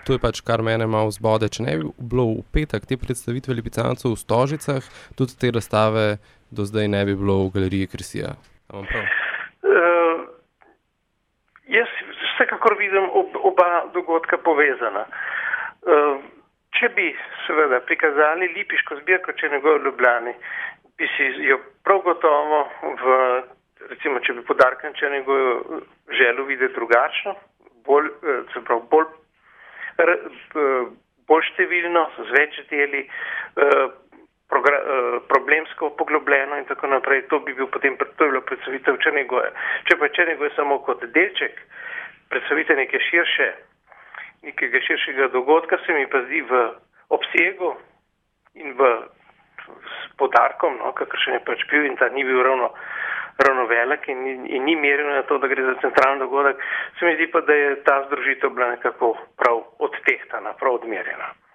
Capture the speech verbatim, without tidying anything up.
to je pač kar mene malo vzbode. Če ne bi bilo v petek te predstavitve lipicancev v Stožicah, tudi te razstave do zdaj ne bi bilo v galeriji Kresija. Imam prav? Uh, jaz vsekakor vidim ob, oba dogodka povezana. Uh, če bi seveda prikazali lipiško zbirko Črnigoj v Ljubljani, bi si jo prav gotovo v, recimo, če bi podarke na Črnigoju želel videti drugačno, bolj, se pravi, bolj, bolj številno, z več deli, problemsko poglobljeno in tako naprej. To bi bil potem, to je bilo predstavitev Črnigoja. Če pa Črnigoj samo kot delček predstavite neke širše, nekega širšega dogodka, se mi pa zdi v obsegu in v s podarkom, no, kakršen je pač bil in ta ni bil ravno, ravno velik in, in ni meril na to, da gre za centralni dogodek, se mi zdi pa, da je ta združitev bila nekako prav odtehtana, prav odmerjena.